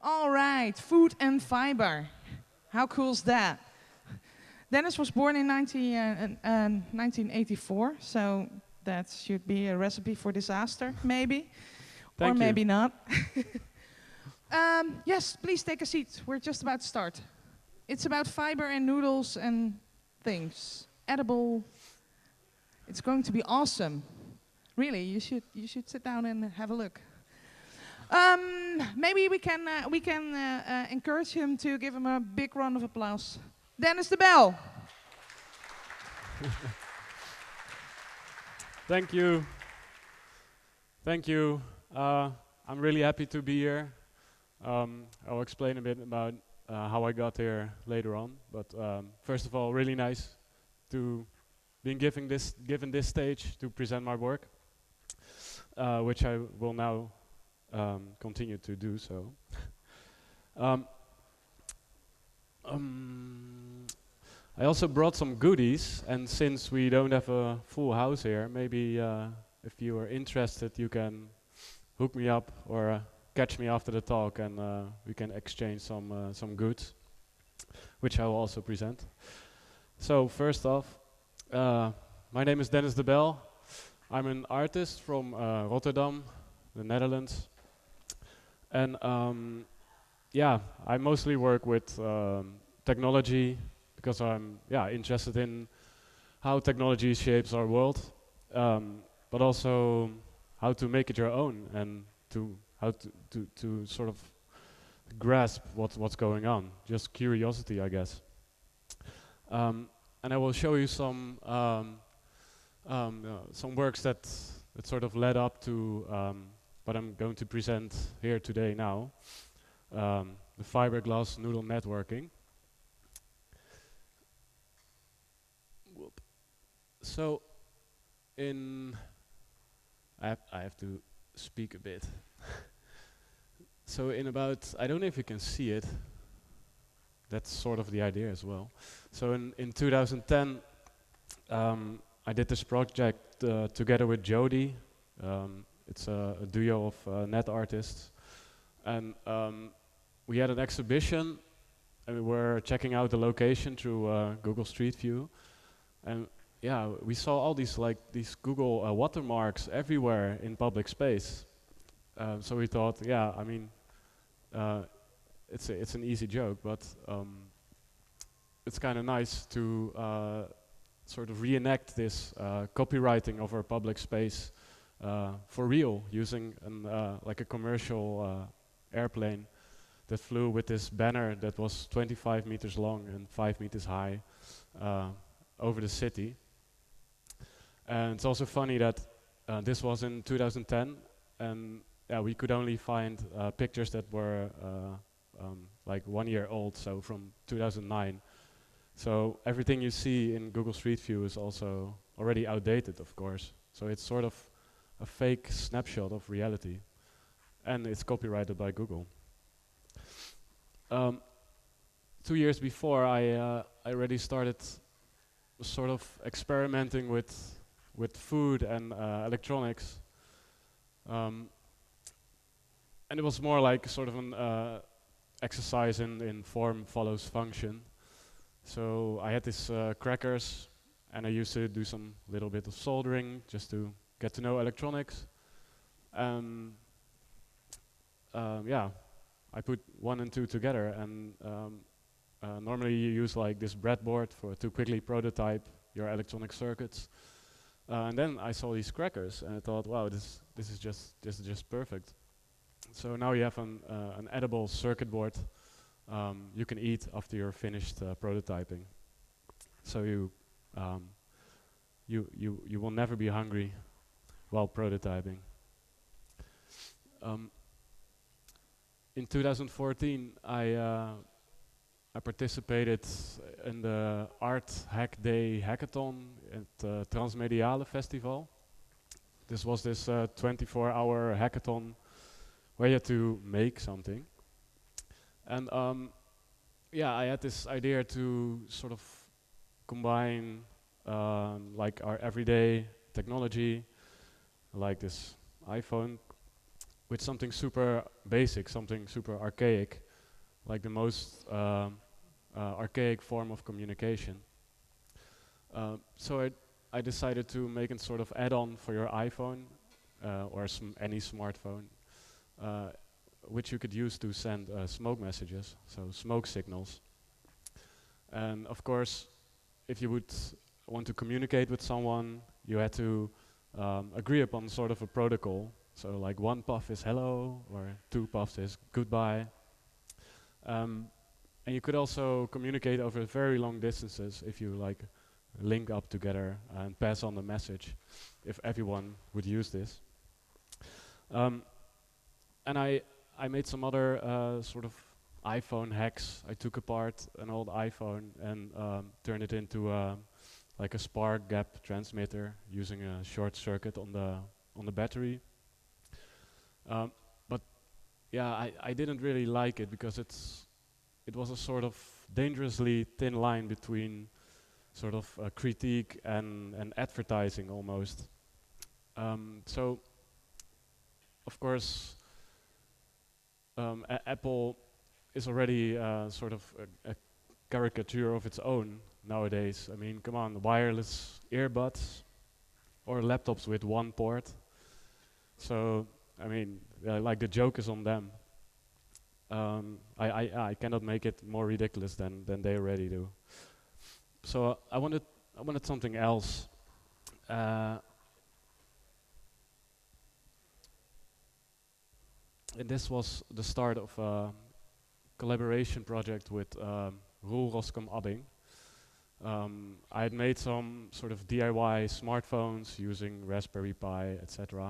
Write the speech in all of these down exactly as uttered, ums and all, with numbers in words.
All right, food and fiber. How cool is that? Dennis was born in nineteen, uh, uh, nineteen eighty-four, so that should be a recipe for disaster, maybe, or Thank you. maybe not. um, yes, please take a seat. We're just about to start. It's about fiber and noodles and things. Edible. It's going to be awesome. Really, you should you should sit down and have a look. Um, maybe we can uh, we can uh, uh, encourage him to give him a big round of applause. Dennis de Bel. Thank you. Thank you. Uh, I'm really happy to be here. Um, I'll explain a bit about uh, how I got here later on. But um, first of all, really nice to being given this given this stage to present my work, uh, which I will now um, continue to do so. um, um, I also brought some goodies, and since we don't have a full house here, maybe uh, if you are interested, you can hook me up or uh, catch me after the talk, and uh, we can exchange some uh, some goods, which I will also present. So first off, uh, my name is Dennis de Bel. I'm an artist from uh, Rotterdam, the Netherlands, and um, yeah, I mostly work with um, technology because I'm yeah interested in how technology shapes our world, um, but also how to make it your own and to how to to, to sort of grasp what what's going on. Just curiosity, I guess. Um, and I will show you some um, um, uh, some works that that sort of led up to um, what I'm going to present here today now. Um, the fiberglass noodle networking. Whoop. So, in I have, I have to speak a bit. So in about, I don't know if you can see it. That's sort of the idea as well. So in, in two thousand ten, um, I did this project uh, together with Jody. Um, it's a, a duo of uh, net artists. And um, we had an exhibition, and we were checking out the location through uh, Google Street View. And yeah, we saw all these like these Google uh, watermarks everywhere in public space. Um, so we thought, yeah, I mean, uh, it's a, it's an easy joke, but um, it's kind of nice to uh, sort of reenact this uh, copywriting of our public space uh, for real, using an, uh, like a commercial uh, airplane that flew with this banner that was twenty-five meters long and five meters high uh, over the city. And it's also funny that uh, this was in two thousand ten, and yeah, we could only find uh, pictures that were uh, um, like one year old, so from two thousand nine. So everything you see in Google Street View is also already outdated, of course. So it's sort of a fake snapshot of reality, and it's copyrighted by Google. Um, two years before, I uh, I already started sort of experimenting with with food and uh, electronics, um, and it was more like sort of an uh, exercise in in form follows function. So I had these uh, crackers, and I used to do some little bit of soldering just to get to know electronics. Um, um, yeah, I put one and two together, and um, uh, normally you use like this breadboard for to quickly prototype your electronic circuits. Uh, and then I saw these crackers, and I thought, wow, this this is just this is just perfect. So now you have an uh, an edible circuit board um, you can eat after you're finished uh, prototyping. So you um, you you you will never be hungry while prototyping. Um, in two thousand fourteen, I uh, I participated in the Art Hack Day hackathon at uh, Transmediale Festival. This was this uh, twenty-four hour hackathon where you had to make something. And um, yeah, I had this idea to sort of combine um, like our everyday technology, like this iPhone, with something super basic, something super archaic, like the most um, uh, archaic form of communication. Uh, so I, I decided to make a sort of add-on for your iPhone uh, or sm any smartphone, uh, which you could use to send uh, smoke messages, so smoke signals. And of course, if you would want to communicate with someone, you had to um, agree upon sort of a protocol. So like one puff is hello, or two puffs is goodbye. Um, and you could also communicate over very long distances if you like link up together and pass on the message, if everyone would use this. Um, and I, I made some other uh, sort of iPhone hacks. I took apart an old iPhone and um, turned it into uh, like a spark gap transmitter using a short circuit on the on the battery. Um, but yeah, I, I didn't really like it because it's it was a sort of dangerously thin line between sort of uh, critique and, and advertising almost. Um, so of course, um, Apple is already uh, sort of a, a caricature of its own nowadays. I mean, come on, wireless earbuds or laptops with one port. So, I mean, uh, like the joke is on them. Um, I, I, I cannot make it more ridiculous than, than they already do. So uh, I wanted I wanted something else. Uh, and this was the start of a collaboration project with um, Roel Roskam-Abbing. Um, I had made some sort of D I Y smartphones using Raspberry Pi, et cetera.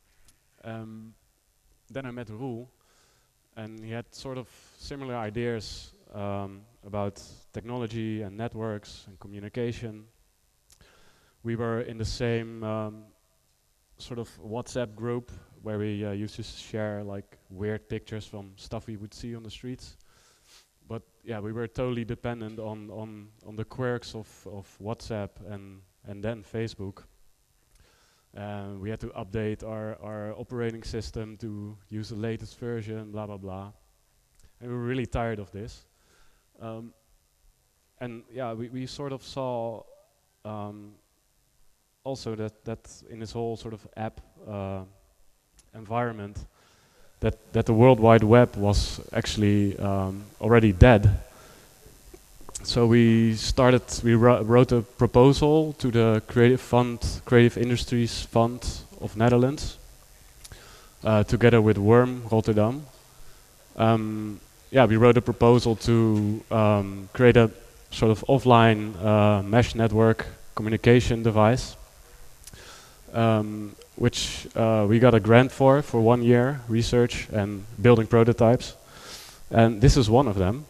Um, then I met Roel, and he had sort of similar ideas um, about technology and networks and communication. We were in the same um, sort of WhatsApp group where we uh, used to share like weird pictures from stuff we would see on the streets. But yeah, we were totally dependent on on on the quirks of of WhatsApp and and then Facebook. Uh, we had to update our our operating system to use the latest version, blah blah blah. And we were really tired of this. Um, and yeah, we we sort of saw um, also that that in this whole sort of app uh, environment, that that the World Wide Web was actually um, already dead. So we started, we wrote a proposal to the Creative Fund, Creative Industries Fund of Netherlands, uh, together with Worm Rotterdam. Um, yeah, we wrote a proposal to um, create a sort of offline uh, mesh network communication device, um, which uh, we got a grant for, for one year, research and building prototypes. And this is one of them.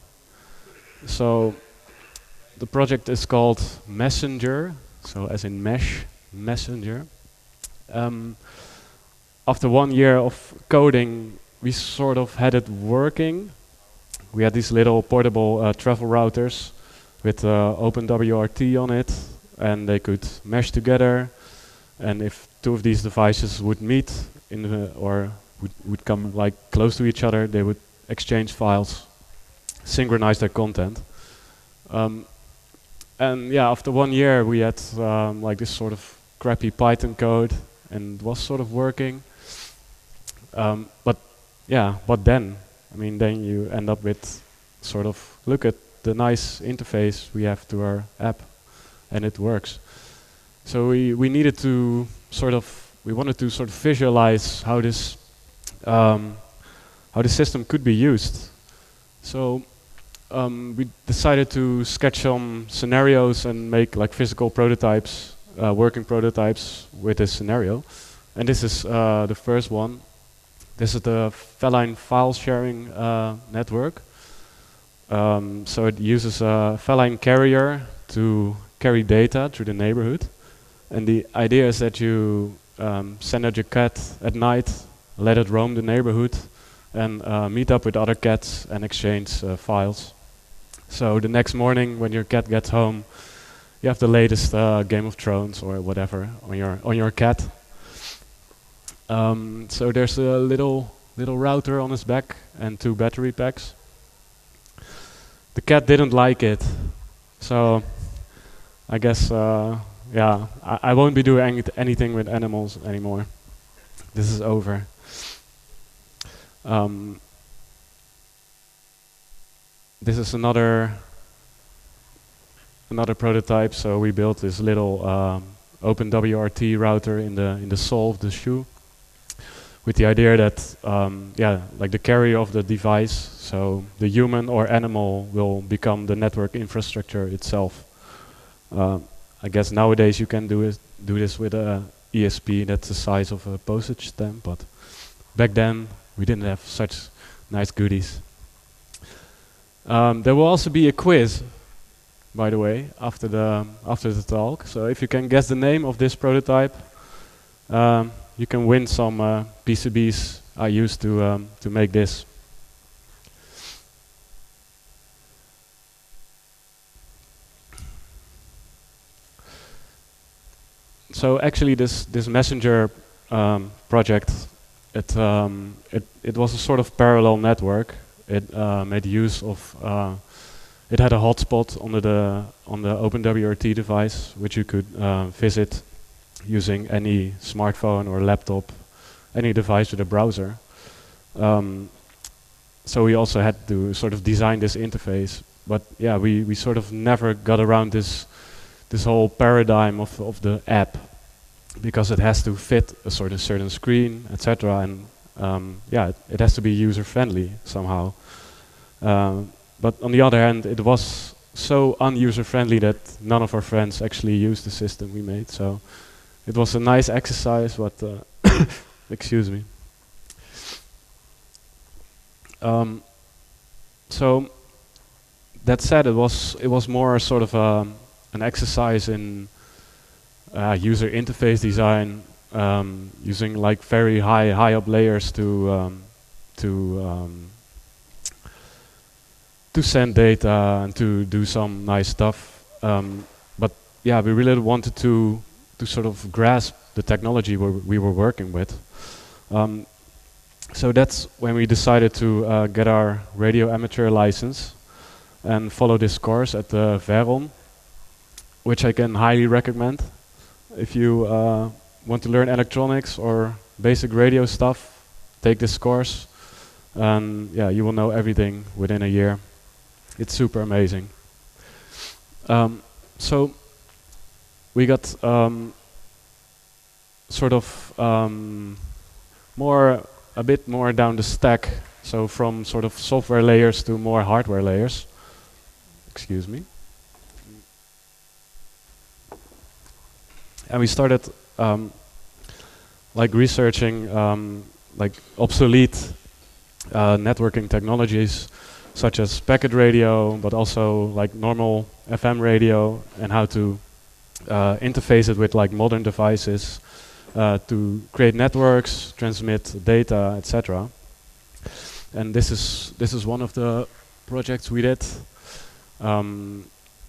So the project is called Messenger, so as in mesh, Messenger. Um, after one year of coding, we sort of had it working. We had these little portable uh, travel routers with uh, OpenWRT on it, and they could mesh together. And if two of these devices would meet in the, or would, would come like close to each other, they would exchange files, synchronize their content. Um, and yeah, after one year we had um, like this sort of crappy Python code, and it was sort of working. Um, but yeah, what then? I mean, then you end up with sort of, look at the nice interface we have to our app, and it works. So we, we needed to sort of, we wanted to sort of visualize how this, um, how the system could be used. So um, we decided to sketch some scenarios and make like physical prototypes, uh, working prototypes with this scenario. And this is uh, the first one. This is the Feline file sharing uh, network. Um, so it uses a Feline carrier to carry data through the neighborhood. And the idea is that you um, send out your cat at night, let it roam the neighborhood, and uh, meet up with other cats and exchange uh, files. So the next morning, when your cat gets home, you have the latest uh, Game of Thrones or whatever on your on your cat. Um, so there's a little little router on his back and two battery packs. The cat didn't like it, so I guess uh, yeah, I, I won't be doing any anything with animals anymore. This is over. Um, this is another another prototype. So we built this little um, OpenWRT router in the in the sole of the shoe, with the idea that um, yeah, like the carrier of the device, so the human or animal will become the network infrastructure itself. Uh, I guess nowadays you can do it do this with a E S P that's the size of a postage stamp, but back then we didn't have such nice goodies. Um, there will also be a quiz, by the way, after the after the talk. So if you can guess the name of this prototype, um, you can win some uh, P C Bs I used to um, to make this. So actually, this this messenger um, project, it um, it it was a sort of parallel network. It uh, made use of uh, it had a hotspot on the on the OpenWRT device, which you could uh, visit using any smartphone or laptop, any device with a browser. Um, so we also had to sort of design this interface, but yeah, we we sort of never got around this this whole paradigm of of the app, because it has to fit a sort of certain screen, et cetera. And um, yeah, it, it has to be user friendly somehow. Um, but on the other hand, it was so unuser friendly that none of our friends actually used the system we made. So it was a nice exercise, but uh, excuse me. Um, so that said, it was it was more sort of a, an exercise in uh, user interface design, um, using like very high high up layers to um, to um, to send data and to do some nice stuff. Um, but yeah, we really wanted to to sort of grasp the technology we, we were working with. Um, so that's when we decided to uh, get our radio amateur license and follow this course at the Veron, which I can highly recommend. If you uh, want to learn electronics or basic radio stuff, take this course, and yeah, you will know everything within a year. It's super amazing. Um, so we got um, sort of um, more, a bit more down the stack. So from sort of software layers to more hardware layers. Excuse me. And we started um, like researching um, like obsolete uh, networking technologies, such as packet radio, but also like normal F M radio, and how to uh, interface it with like modern devices uh, to create networks, transmit data, et cetera. And this is this is one of the projects we did. Um,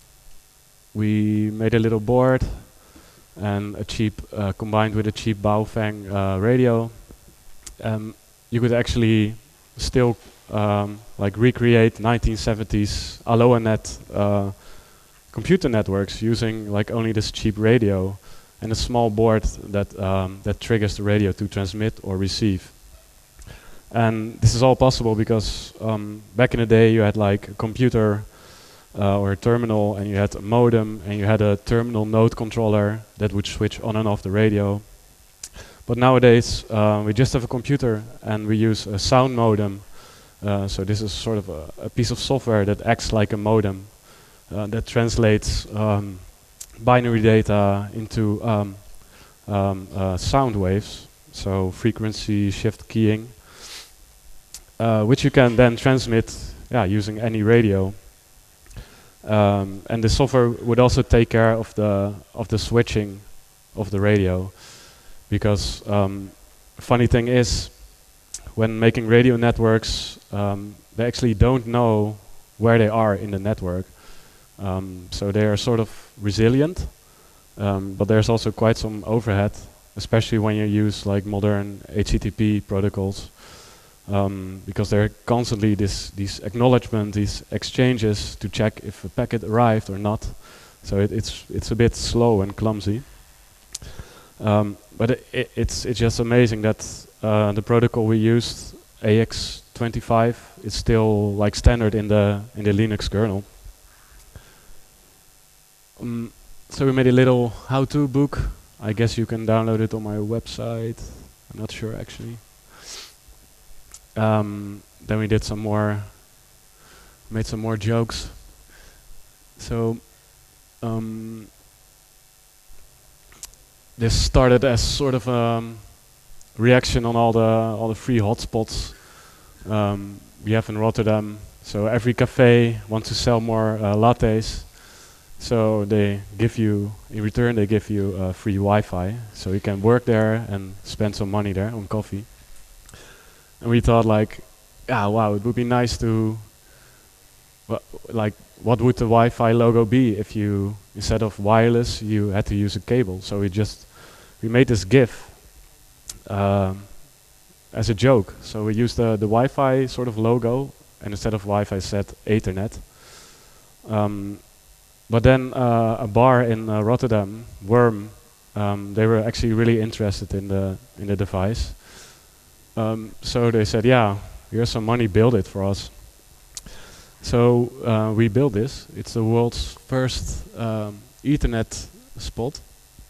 we made a little board and a cheap, uh, combined with a cheap Baofeng uh, radio. Um, you could actually still um, like recreate nineteen seventies AloaNet uh, computer networks using like only this cheap radio and a small board that um, that triggers the radio to transmit or receive. And this is all possible because um, back in the day you had like a computer uh, or a terminal, and you had a modem, and you had a terminal node controller that would switch on and off the radio. But nowadays uh, we just have a computer and we use a sound modem. Uh, so this is sort of a, a piece of software that acts like a modem uh, that translates um, binary data into um, um, uh, sound waves, so frequency shift keying, uh, which you can then transmit yeah, using any radio. Um, and the software would also take care of the of the switching of the radio, because um, funny thing is, when making radio networks, um, they actually don't know where they are in the network. Um, so they are sort of resilient, um, but there's also quite some overhead especially when you use like modern H T T P protocols, um, because there are constantly this these acknowledgement, these exchanges to check if a packet arrived or not. So it, it's it's a bit slow and clumsy. Um, but it, it, it's it's just amazing that uh, the protocol we used, A X twenty-five, is still like standard in the in the Linux kernel. Um, so we made a little how-to book. I guess you can download it on my website. I'm not sure actually. Um, then we did some more, made some more jokes. So um, this started as sort of a reaction on all the all the free hotspots um, we have in Rotterdam. So every cafe wants to sell more uh, lattes. So they give you, in return, they give you uh, free Wi-Fi. So you can work there and spend some money there on coffee. And we thought like, yeah, wow, it would be nice to, wha- like, what would the Wi-Fi logo be if you, instead of wireless, you had to use a cable. So we just, we made this GIF um, as a joke. So we used the, the Wi-Fi sort of logo, and instead of Wi-Fi said Ethernet. Um, But then uh, a bar in uh, Rotterdam, Worm, um, they were actually really interested in the in the device. Um, so they said, "Yeah, here's some money, build it for us." So uh, we built this. It's the world's first um, Ethernet spot,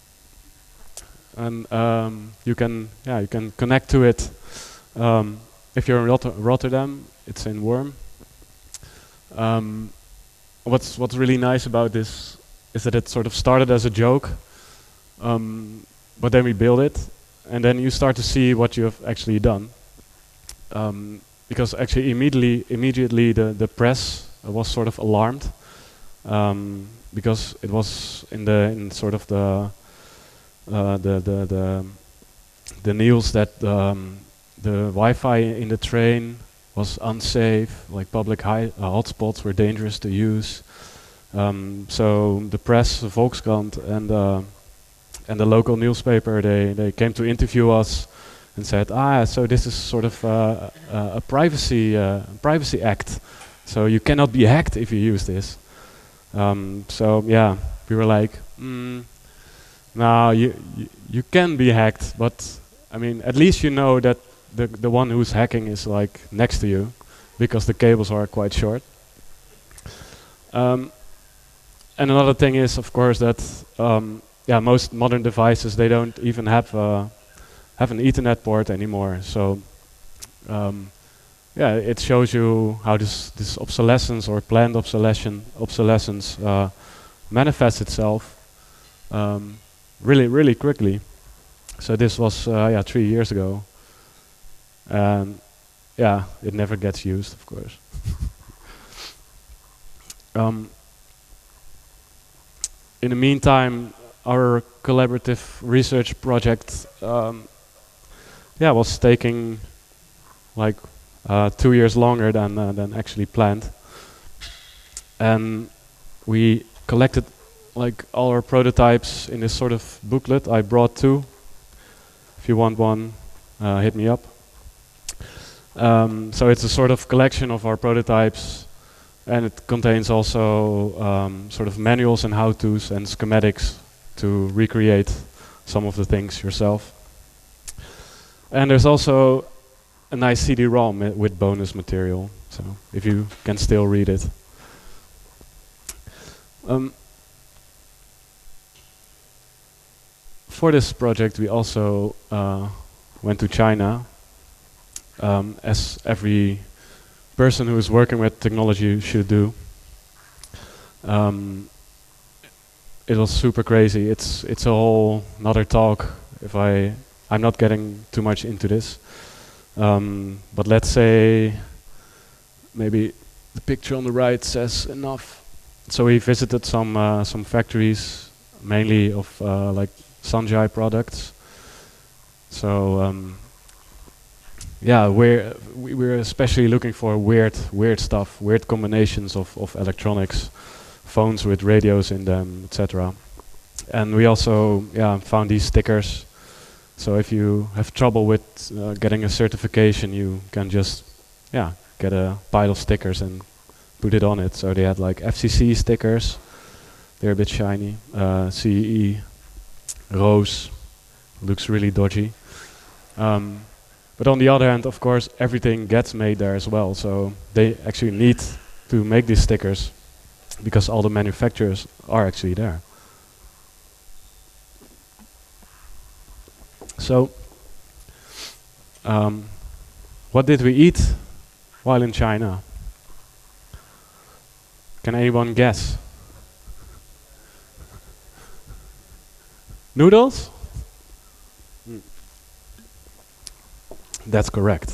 and um, you can yeah you can connect to it um, if you're in Rotter Rotterdam. It's in Worm. Um, What's what's really nice about this is that it sort of started as a joke, um, but then we build it, and then you start to see what you have actually done. Um, because actually immediately immediately the the press uh, was sort of alarmed, um, because it was in the in sort of the uh, the the the the news that um, the Wi-Fi in the train was unsafe, like public hi uh, hotspots were dangerous to use. Um, so the press, the Volkskrant, and uh, and the local newspaper, they they came to interview us and said, ah, so this is sort of uh, uh, a privacy uh, privacy act. So you cannot be hacked if you use this. Um, so yeah, we were like, mm, no, you, you you can be hacked, but I mean, at least you know that the the one who's hacking is like next to you, because the cables are quite short. Um, and another thing is, of course, that um, yeah, most modern devices, they don't even have uh, have an Ethernet port anymore. So um, yeah, it shows you how this this obsolescence or planned obsolescence obsolescence uh, manifests itself um, really really quickly. So this was uh, yeah three years ago. And yeah, it never gets used, of course. um, in the meantime, our collaborative research project, um, yeah, was taking like uh, two years longer than uh, than actually planned, and we collected like all our prototypes in this sort of booklet. I brought two. If you want one, uh, hit me up. Um, so it's a sort of collection of our prototypes, and it contains also um, sort of manuals and how-tos and schematics to recreate some of the things yourself. And there's also a nice C D ROM uh, with bonus material, so if you can still read it. Um, for this project, we also uh, went to China. Um, as every person who is working with technology should do. Um, it was super crazy. It's it's a whole another talk. If I I'm not getting too much into this, um, but let's say maybe the picture on the right says enough. So we visited some uh, some factories, mainly of uh, like Sanjai products. So. Um, Yeah, we're we we're especially looking for weird weird stuff, weird combinations of of electronics, phones with radios in them, et cetera. And we also yeah found these stickers So if you have trouble with uh, getting a certification, you can just, yeah, get a pile of stickers and put it on it. So they had like F C C stickers, they're a bit shiny. Uh, C E E, Rose, looks really dodgy. Um, but on the other hand, of course, everything gets made there as well. So they actually need to make these stickers because all the manufacturers are actually there. So, um, what did we eat while in China? Can anyone guess? Noodles? Mm. That's correct.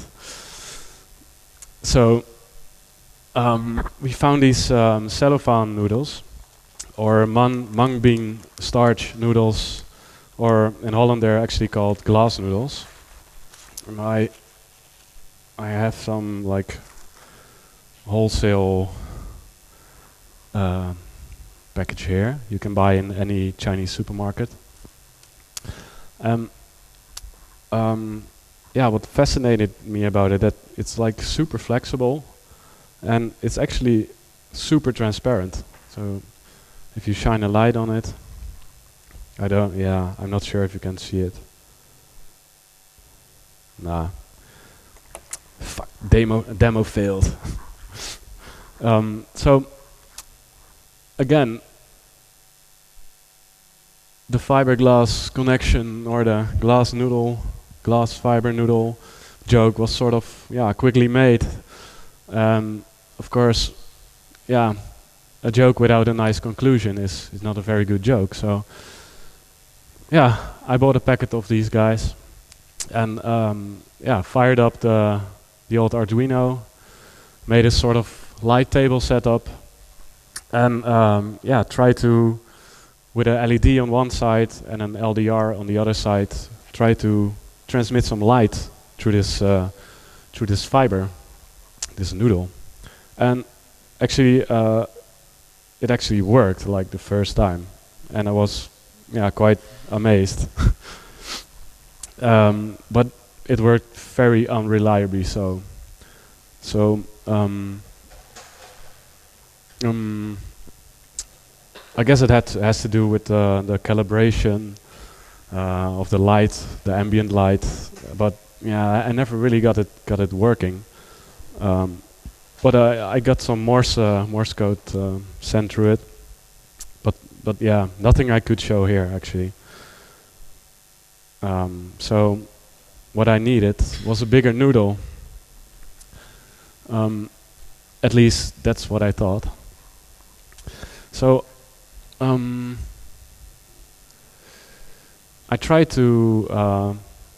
So, um, we found these um, cellophane noodles, or man, mung bean starch noodles, or in Holland they're actually called glass noodles. And I, I have some like wholesale uh, package here. You can buy in any Chinese supermarket. Um, um, yeah, what fascinated me about it that it's like super flexible, and it's actually super transparent. So if you shine a light on it, I don't. Yeah, I'm not sure if you can see it. Nah. Fuck. Demo demo failed. um, so again, the fiberglass connection or the glass noodle, glass fiber noodle joke was sort of yeah quickly made. Um, of course, yeah, a joke without a nice conclusion is is not a very good joke. So yeah, I bought a packet of these guys, and um, yeah, fired up the the old Arduino, made a sort of light table setup, and um, yeah, try to, with a L E D on one side and an L D R on the other side, try to transmit some light through this uh, through this fiber, this noodle, and actually uh, it actually worked like the first time, and I was yeah quite amazed. um, but it worked very unreliably. So so um, um, I guess it had to, has to do with uh, the calibration uh, of the light, the ambient light. But yeah, I, I never really got it got it working. Um, but I, I got some Morse uh, Morse code uh, sent through it. But but yeah, nothing I could show here actually. Um, so what I needed was a bigger noodle. Um, at least that's what I thought. So. Um, I try to, uh,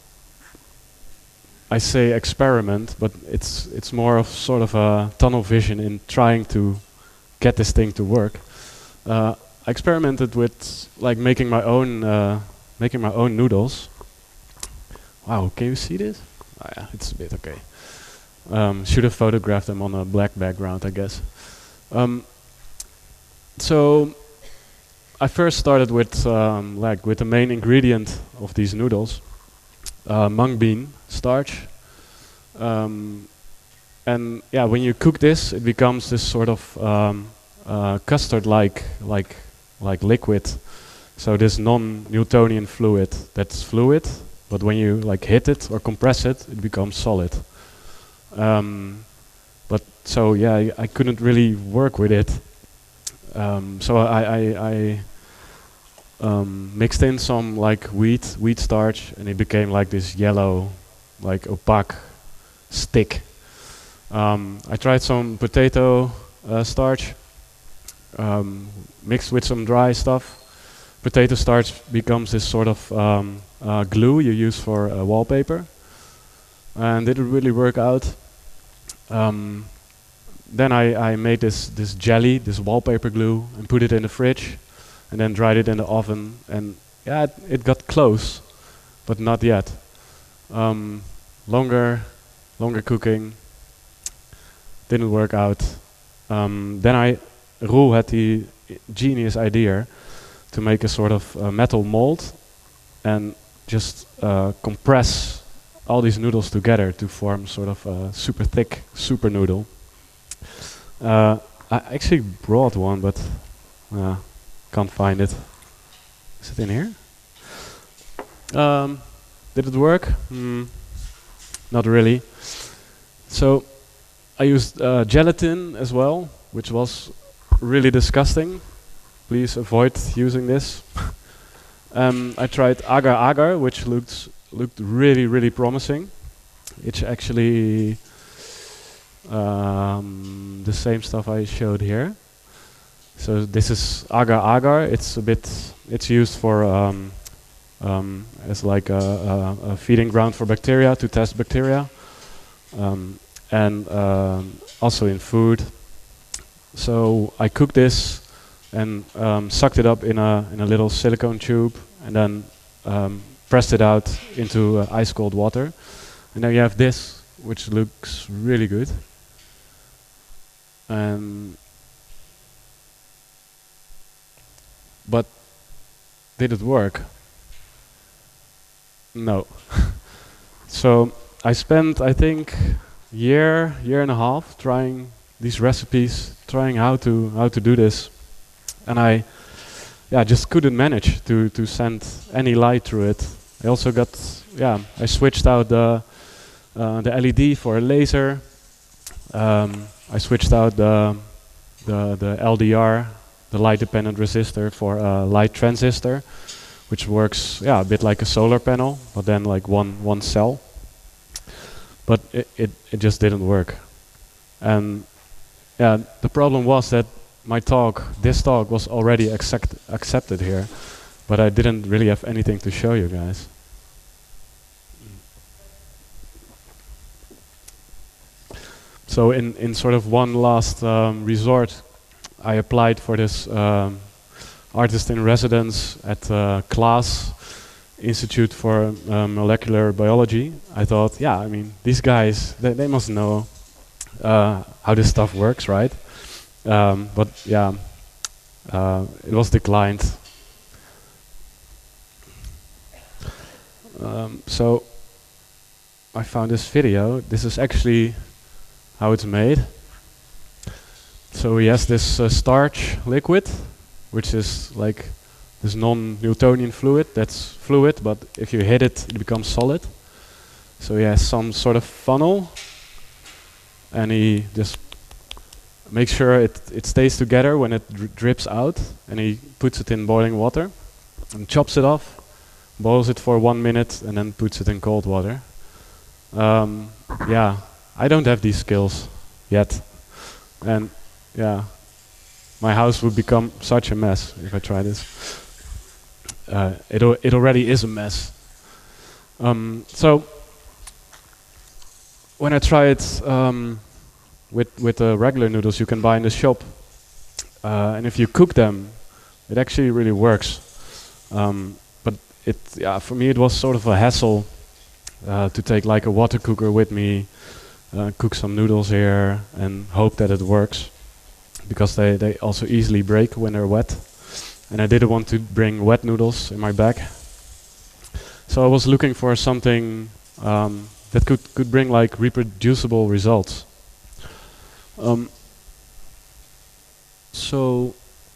I say experiment, but it's it's more of sort of a tunnel vision in trying to get this thing to work. Uh, I experimented with like making my own, uh, making my own noodles. Wow, can you see this? Oh yeah, it's a bit okay. Um, should have photographed them on a black background, I guess. Um, so. I first started with um, like with the main ingredient of these noodles, uh, mung bean starch, um, and yeah, when you cook this, it becomes this sort of um, uh, custard-like, like like liquid. So this non-Newtonian fluid that's fluid, but when you like hit it or compress it, it becomes solid. Um, but so yeah, I, I couldn't really work with it. Um, so I, I, I um, mixed in some like wheat wheat starch, and it became like this yellow, like opaque stick. Um, I tried some potato uh, starch um, mixed with some dry stuff. Potato starch becomes this sort of um, uh, glue you use for uh, wallpaper, and it didn't really work out. Um, Then I, I made this, this jelly, this wallpaper glue, and put it in the fridge, and then dried it in the oven, and yeah, it, it got close, but not yet. Um, longer, longer cooking, didn't work out. Um, then I, Roel had the genius idea to make a sort of uh, metal mold, and just uh, compress all these noodles together to form sort of a super thick super noodle. Uh, I actually brought one, but uh, can't find it. Is it in here? Um, did it work? Mm, not really. So I used uh, gelatin as well, which was really disgusting. Please avoid using this. um, I tried agar agar, which looked looked really really promising. It's actually um, the same stuff I showed here. So this is agar agar. It's a bit. It's used for um, um, as like a, a, a feeding ground for bacteria to test bacteria, um, and um, also in food. So I cooked this and um, sucked it up in a in a little silicone tube, and then um, pressed it out into uh, ice cold water, and now you have this, which looks really good. And but did it work? No. So I spent, I think, year, year and a half trying these recipes, trying how to how to do this, and I, yeah, just couldn't manage to to send any light through it. I also got, yeah, I switched out the uh, the L E D for a laser. Um, I switched out the the the L D R, the light dependent resistor, for a light transistor, which works, yeah, a bit like a solar panel, but then like one one cell. But it it, it just didn't work. And yeah, the problem was that my talk, this talk, was already accept, accepted here, but I didn't really have anything to show you guys. So in in sort of one last um, resort, I applied for this um, artist in residence at uh, CLAAS, Institute for uh, Molecular Biology. I thought, yeah, I mean, these guys, they, they must know uh, how this stuff works, right? Um, but yeah, uh, it was declined. Um, so I found this video. This is actually how it's made. So he has this uh, starch liquid, which is like this non-Newtonian fluid that's fluid, but if you hit it, it becomes solid. So he has some sort of funnel, and he just makes sure it, it stays together when it dri drips out, and he puts it in boiling water and chops it off, boils it for one minute, and then puts it in cold water. Um, yeah, I don't have these skills yet, and yeah, my house would become such a mess if I try this. Uh, it, al it already is a mess. Um, so when I try it um, with with the regular noodles you can buy in the shop, uh, and if you cook them, it actually really works. Um, but it, yeah, for me it was sort of a hassle uh, to take like a water cooker with me, uh, cook some noodles here, and hope that it works, because they they also easily break when they're wet. And I didn't want to bring wet noodles in my bag. So I was looking for something um, that could, could bring like reproducible results. Um, so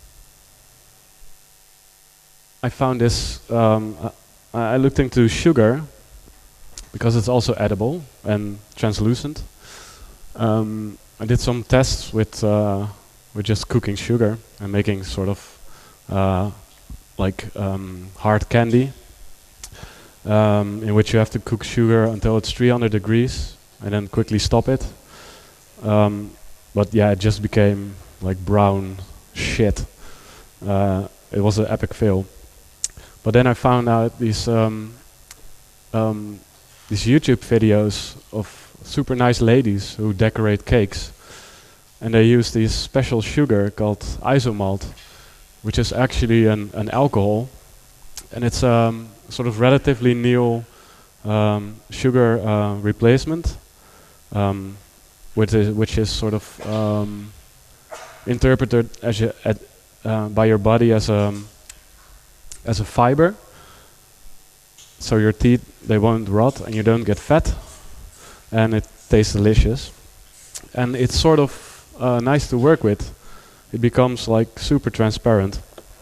I found this, um, I, I looked into sugar, because it's also edible and translucent. Um, I did some tests with, uh, with just cooking sugar and making sort of Uh, like um, hard candy, um, in which you have to cook sugar until it's three hundred degrees and then quickly stop it. Um, but yeah, it just became like brown shit. Uh, it was an epic fail. But then I found out these um, um, these YouTube videos of super nice ladies who decorate cakes, and they use this special sugar called isomalt, which is actually an, an alcohol, and it's um, sort of relatively new um, sugar uh, replacement, um, which is which is sort of um, interpreted as a, at, uh, by your body as a as a fiber. so your teeth, they won't rot and you don't get fat, and it tastes delicious. And it's sort of uh, nice to work with. It becomes like super transparent.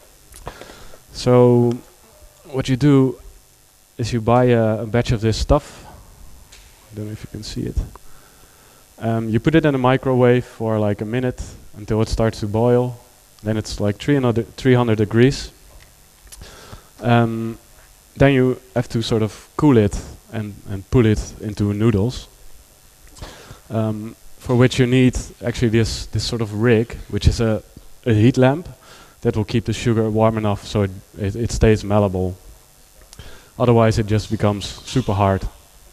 So what you do is you buy a, a batch of this stuff. I don't know if you can see it. Um, you put it in a microwave for like a minute until it starts to boil. Then it's like three hundred, three hundred degrees. Um, then you have to sort of cool it and, and pull it into noodles. Um, for which you need actually this, this sort of rig, which is a, a heat lamp that will keep the sugar warm enough so it, it, it stays malleable. Otherwise it just becomes super hard.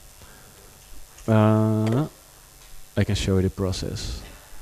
Uh, I can show you the process.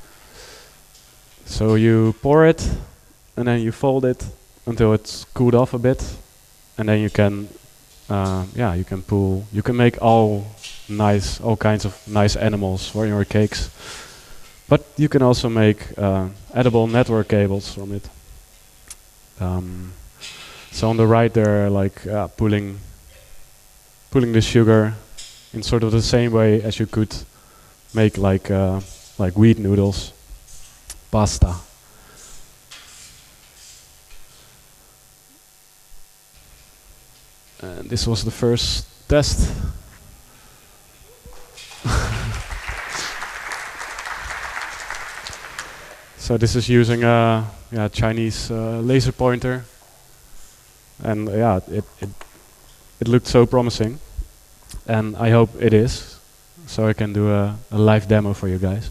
So you pour it and then you fold it until it's cooled off a bit, and then you can, uh, yeah, you can pull. You can make all nice, all kinds of nice animals for your cakes. But you can also make uh, edible network cables from it. Um, so on the right there, like uh, pulling, pulling the sugar in sort of the same way as you could make like uh, like wheat noodles, pasta. And this was the first test. So this is using a yeah, Chinese uh, laser pointer, and uh, yeah, it, it it looked so promising, and I hope it is, so I can do a, a live demo for you guys.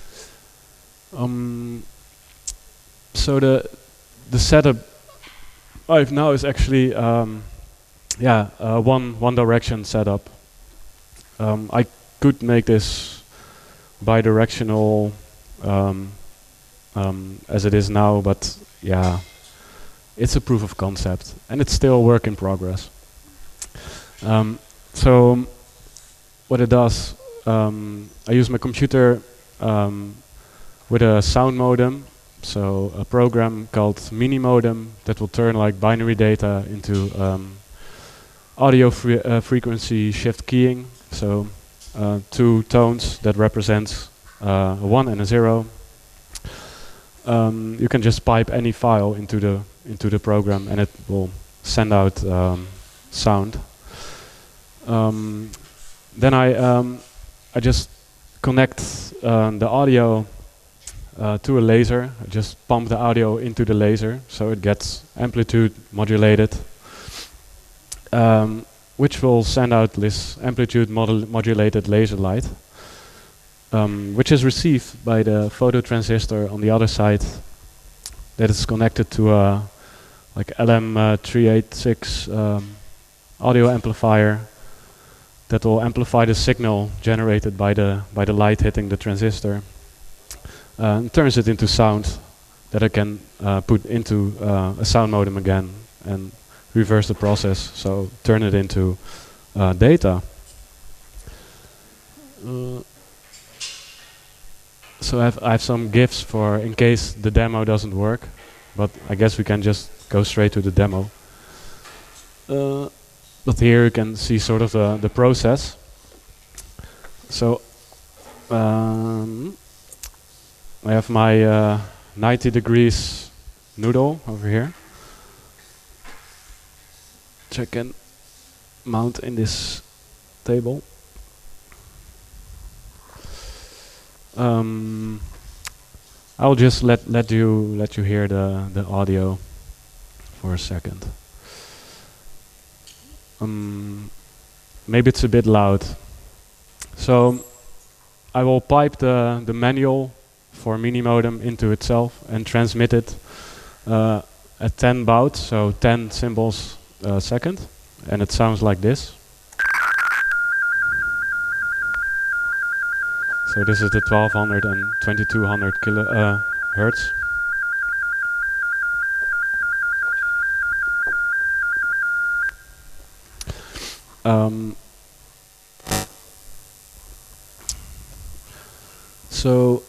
Um, so the the setup I have now is actually um, yeah uh, one one direction setup. Um, I could make this bidirectional. Um, Um, as it is now, but yeah, it's a proof of concept, and it's still a work in progress. Um, so what it does, um, I use my computer um, with a sound modem, so a program called Minimodem that will turn like binary data into um, audio fre uh, frequency shift keying, so uh, two tones that represent uh, a one and a zero. Um, you can just pipe any file into the into the program, and it will send out um, sound. Um, then I um, I just connect uh, the audio uh, to a laser. I just pump the audio into the laser, so it gets amplitude modulated, um, which will send out this amplitude modul modulated laser light. Um, which is received by the phototransistor on the other side, that is connected to a like L M three eighty-six um, audio amplifier that will amplify the signal generated by the by the light hitting the transistor, uh, and turns it into sound that I can uh, put into uh, a sound modem again and reverse the process, so turn it into uh, data. Uh, So I have, I have some GIFs for in case the demo doesn't work, but I guess we can just go straight to the demo. Uh, but here you can see sort of the, the process. So um, I have my uh, ninety degrees noodle over here, which I can mount in this table. Um, I'll just let let you let you hear the the audio for a second. Um, maybe it's a bit loud. So I will pipe the the manual for Minimodem into itself and transmit it uh, at ten baud, so ten symbols a second, and it sounds like this. So this is the twelve hundred and twenty-two hundred kilo uh, hertz. Um, so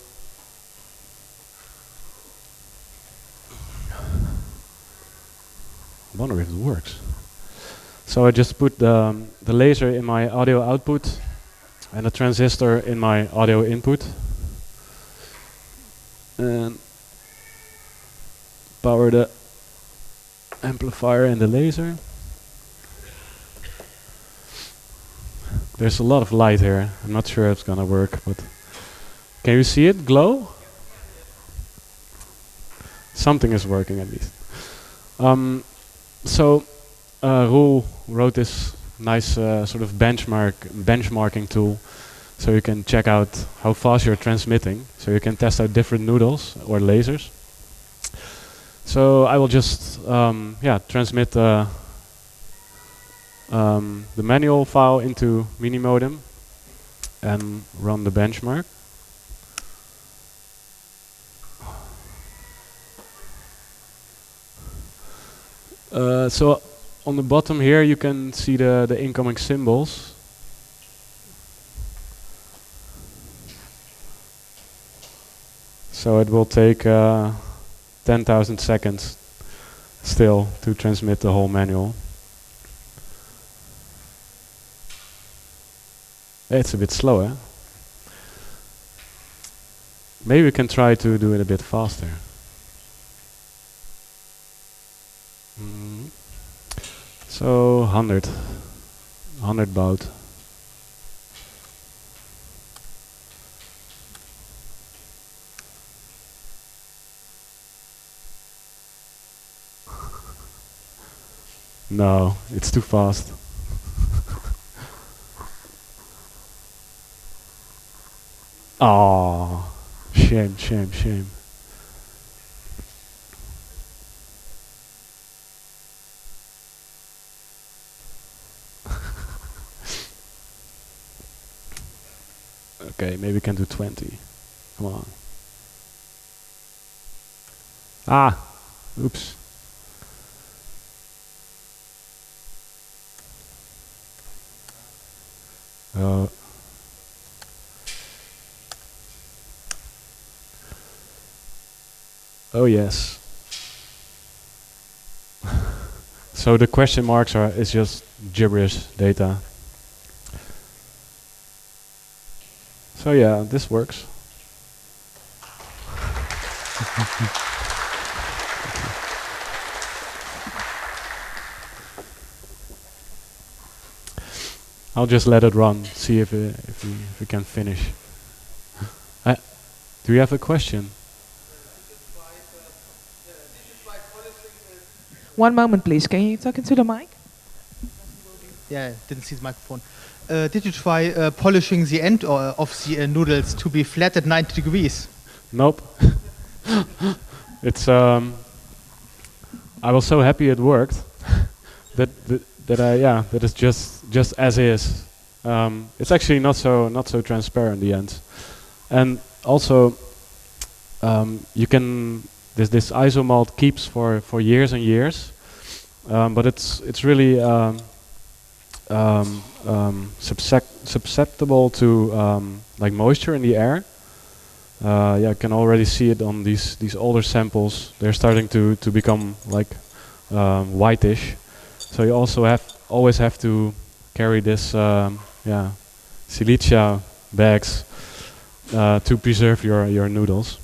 I wonder if it works. So I just put the, the laser in my audio output and a transistor in my audio input. And power the amplifier and the laser. There's a lot of light here. I'm not sure it's gonna work, but can you see it glow? Something is working at least. Um, so uh, Roel wrote this nice uh, sort of benchmark benchmarking tool, so you can check out how fast you're transmitting. So you can test out different noodles or lasers. So I will just um, yeah transmit uh, um, the manual file into Minimodem and run the benchmark. Uh, so on the bottom here you can see the, the incoming symbols. So it will take uh, ten thousand seconds still to transmit the whole manual. It's a bit slow, eh? Maybe we can try to do it a bit faster. Mm. So one hundred, one hundred baud. No, it's too fast. Oh, shame, shame, shame. Okay, maybe we can do twenty. Come on. Ah, oops. Uh, oh yes. So the question marks are is just gibberish data. So yeah, this works. I'll just let it run, see if it, if we if we can finish. Uh, do you have a question? One moment, please. Can you talk into the mic? Yeah, didn't see the microphone. Uh, did you try uh, polishing the end uh, of the uh, noodles to be flat at ninety degrees? Nope. It's um. I was so happy it worked that that, that I yeah that it's just just as is. Um, it's actually not so not so transparent in the end, and also um, you can this this isomalt keeps for for years and years, um, but it's it's really um, um, um, subsec- susceptible to um, like moisture in the air. Uh, yeah, I can already see it on these these older samples. They're starting to to become like um, whitish. So you also have always have to carry this um, yeah silica bags uh, to preserve your your noodles.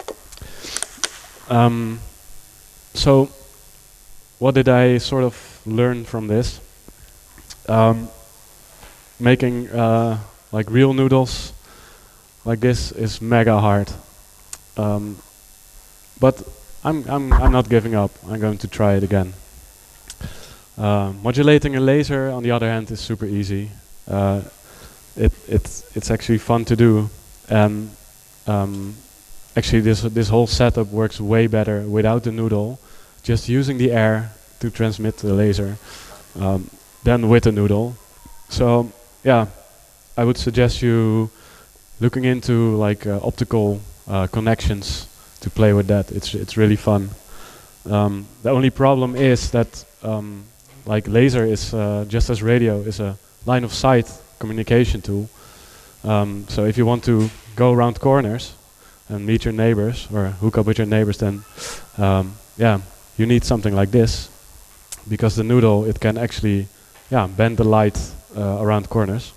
Um, so what did I sort of learn from this? Um, making uh, like real noodles like this is mega hard, um, but I'm I'm I'm not giving up. I'm going to try it again. Uh, modulating a laser, on the other hand, is super easy. Uh, it it's it's actually fun to do, and um, actually this this whole setup works way better without the noodle, just using the air to transmit the laser, um, than with the noodle. So yeah, I would suggest you looking into like uh, optical uh, connections to play with that. It's it's really fun. Um, the only problem is that um, like laser is uh, just as radio is a line of sight communication tool. Um, so if you want to go around corners and meet your neighbors or hook up with your neighbors, then um, yeah, you need something like this, because the noodle, it can actually yeah, bend the light uh, around corners.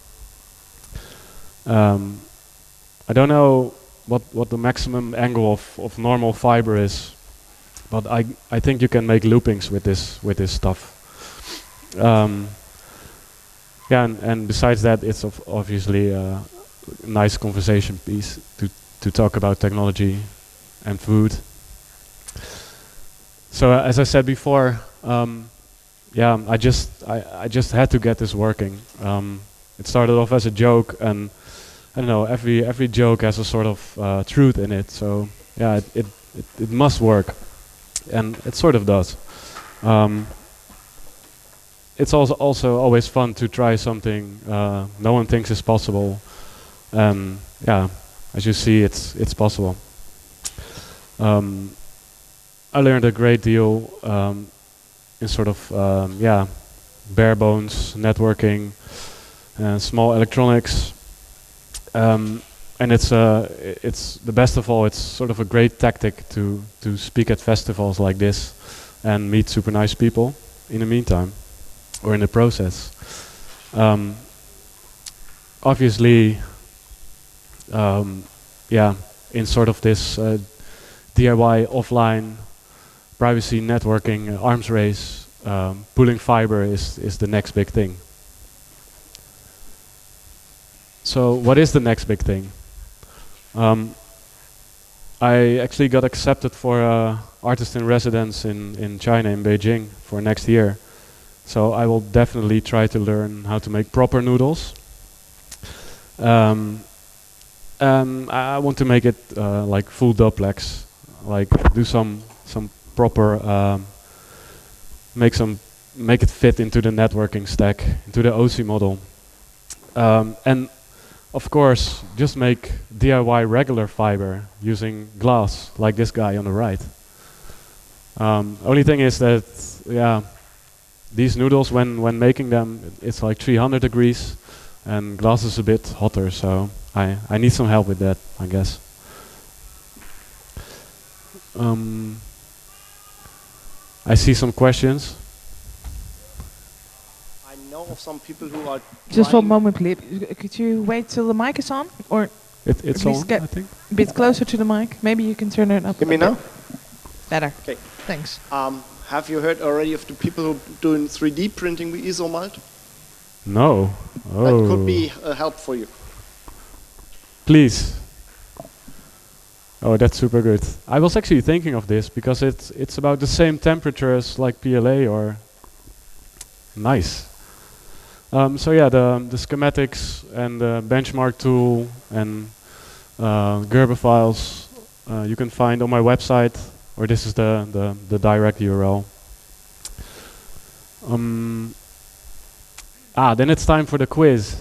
Um, I don't know what, what the maximum angle of, of normal fiber is, but I, I think you can make loopings with this, with this stuff. Um, yeah, and, and besides that, it's of obviously a nice conversation piece to, to talk about technology and food. So uh, as I said before, um, yeah, I just I, I just had to get this working. Um, it started off as a joke, and I don't know, every every joke has a sort of uh, truth in it. So yeah, it, it it it must work, and it sort of does. Um, it's also also always fun to try something uh, no one thinks is possible, and yeah, as you see, it's it's possible. Um, I learned a great deal um, in sort of um, yeah, bare bones networking, uh, small electronics, um, and it's uh, i- it's the best of all. It's sort of a great tactic to to speak at festivals like this and meet super nice people in the meantime or in the process. Um, obviously, um, yeah, in sort of this uh, D I Y offline privacy networking uh, arms race, um, pooling fiber is, is the next big thing. So what is the next big thing? Um, I actually got accepted for uh, artist in residence in, in China, in Beijing, for next year. So I will definitely try to learn how to make proper noodles. Um, um, I I want to make it uh, like full duplex, like do some some proper um, make some make it fit into the networking stack, into the O C model, um, and of course just make D I Y regular fiber using glass, like this guy on the right. Um, only thing is that yeah, these noodles when when making them it's like three hundred degrees, and glass is a bit hotter, so I I need some help with that, I guess. Um, I see some questions. I know of some people who are Just one trying- moment, please. Could you wait till the mic is on? Or It, it's least on, get- I think. a bit closer to the mic? Maybe you can turn it up. Hear me a bit. now? Better. Okay. Thanks. Um, have you heard already of the people who doing three D printing with Isomalt? No. Oh. That could be a help for you. Please. Oh, that's super good. I was actually thinking of this because it's it's about the same temperature as like P L A or nice. Um, so yeah, the the schematics and the benchmark tool and uh, Gerber files uh, you can find on my website, or this is the the, the direct U R L. Um, ah, then it's time for the quiz.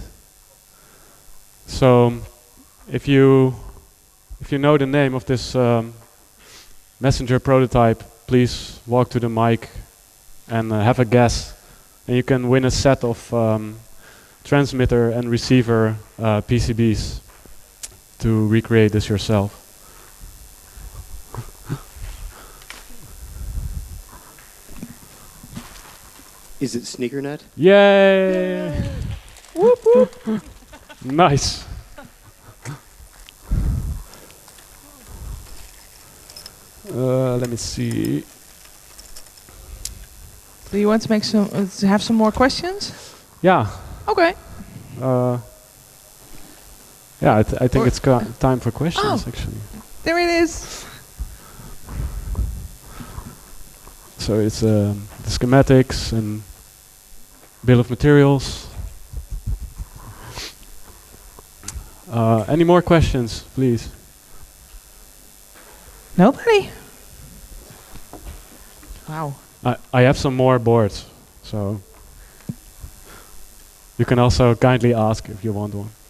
So, if you if you know the name of this um, messenger prototype, please walk to the mic and uh, have a guess, and you can win a set of um, transmitter and receiver uh, P C Bs to recreate this yourself. Is it SneakerNet? Yay! Whoop, whoop. Nice. Uh, let me see. Do you want to make some, uh, to have some more questions? Yeah. Okay. Uh, yeah, I, th I think Or- it's ca- time for questions, Oh. actually. There it is. So it's um, the schematics and bill of materials. Uh, any more questions, please? Nobody. Wow. I, I have some more boards, so you can also kindly ask if you want one.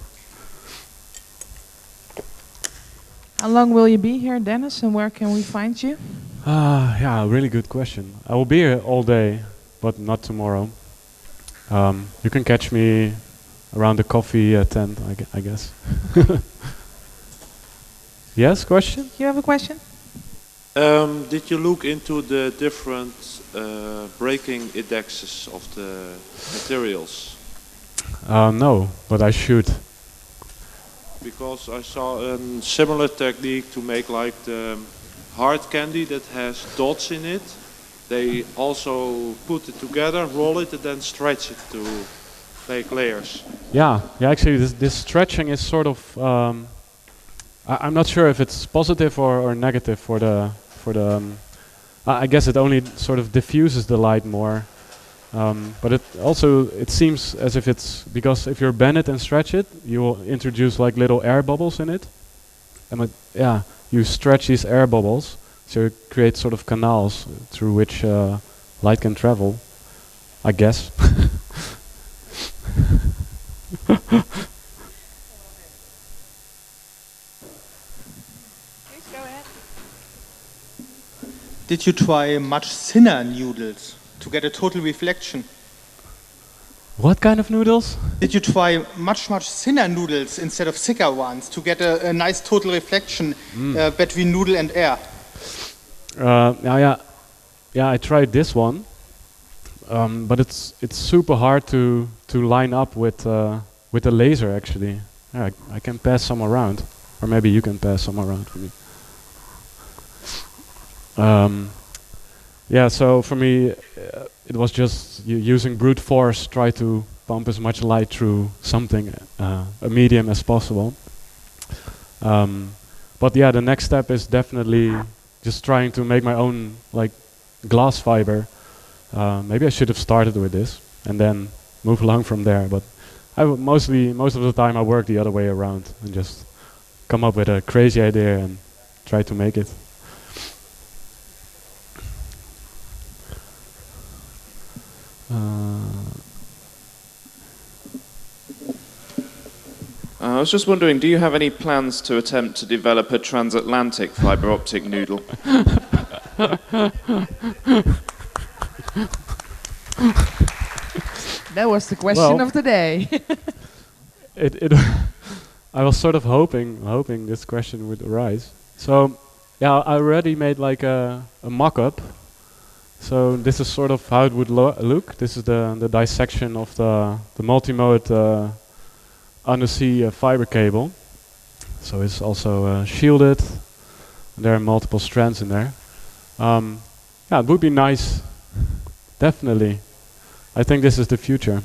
How long will you be here, Dennis, and where can we find you? Ah, yeah, really good question. I will be here all day, but not tomorrow. Um, you can catch me around the coffee uh, tent, I, gu- I guess. Yes, question? You have a question? Um, did you look into the different uh, breaking indexes of the materials? Uh, no, but I should. Because I saw a similar technique to make like the hard candy that has dots in it. They also put it together, roll it, and then stretch it to make layers. Yeah, yeah. Actually, this, this stretching is sort of. Um, I, I'm not sure if it's positive or, or negative for the for the. Um, I I guess it only sort of diffuses the light more, um, but it also it seems as if it's because if you bend it and stretch it, you will introduce like little air bubbles in it, and it, yeah, you stretch these air bubbles, so you create sort of canals through which uh, light can travel. I guess. Did you try much thinner noodles to get a total reflection? What kind of noodles? Did you try much, much thinner noodles instead of thicker ones to get a, a nice total reflection Mm. uh, between noodle and air? Uh, yeah, yeah, yeah. I tried this one, um, but it's it's super hard to to line up with uh, with the laser. Actually, yeah, I, I can pass some around, or maybe you can pass some around for me. Um, yeah. So for me, uh, it was just u- using brute force, try to pump as much light through something, uh, a medium as possible. Um, but yeah, the next step is definitely just trying to make my own like glass fiber. Uh, maybe I should have started with this and then move along from there. But I w mostly most of the time I work the other way around and just come up with a crazy idea and try to make it. Uh, Uh, I was just wondering, do you have any plans to attempt to develop a transatlantic fiber optic noodle? That was the question Well, of the day. it it I was sort of hoping hoping this question would arise. So yeah, I already made like a, a mock-up. So this is sort of how it would lo look. This is the the dissection of the the multi-mode uh, undersea uh, fiber cable. So it's also uh, shielded. There are multiple strands in there. Um, yeah, it would be nice. Definitely. I think this is the future.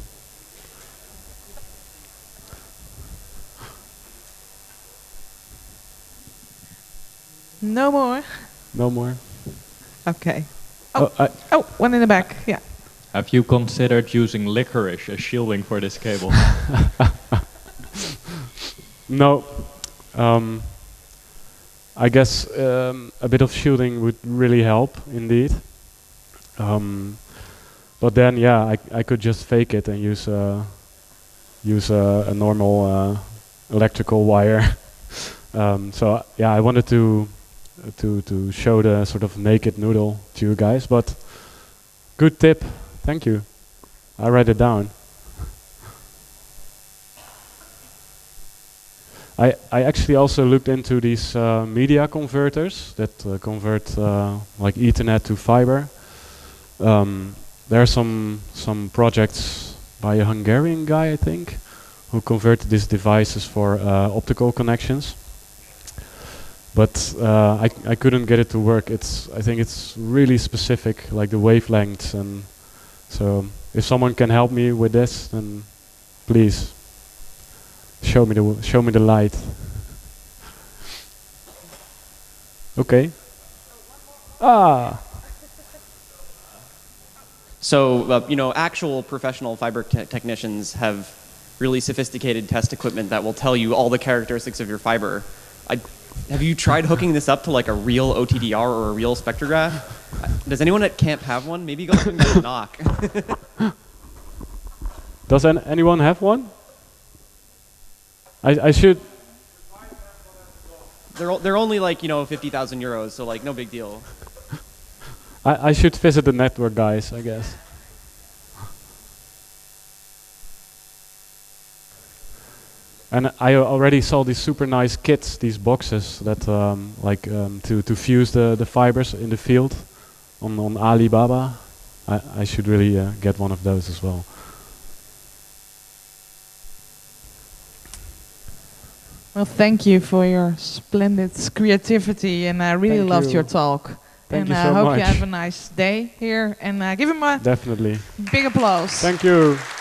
No more. No more. Okay. Oh, I Oh, one in the back. Yeah. Have you considered using licorice as shielding for this cable? No. Um, I guess um, a bit of shielding would really help, indeed. Um, but then, yeah, I, I could just fake it and use uh, use uh, a normal uh, electrical wire. um, so uh, yeah, I wanted to uh, to to show the sort of naked noodle to you guys. But good tip, thank you. I write it down. I, I actually also looked into these uh, media converters that uh, convert uh, like Ethernet to fiber. Um, there are some some projects by a Hungarian guy, I think, who converted these devices for uh, optical connections. But uh, I I couldn't get it to work. It's I think it's really specific, like the wavelengths, and so if someone can help me with this, then please. Show me the w show me the light. Okay. Ah. So, uh, you know, actual professional fiber te technicians have really sophisticated test equipment that will tell you all the characteristics of your fiber. I, have you tried hooking this up to like a real O T D R or a real spectrograph? Uh, Does anyone at camp have one? Maybe go up and get a knock. Does an anyone have one? I I should. They're o- they're only like, you know, fifty thousand euros, so like no big deal. I I should visit the network guys, I guess. And I al- already saw these super nice kits, these boxes that um, like um, to to fuse the the fibers in the field on on Alibaba. I I should really uh, get one of those as well. Well, thank you for your splendid creativity, and I really Thank loved you. your talk. Thank and you I so hope much. you have a nice day here, and uh, give him a Definitely. big applause. Thank you.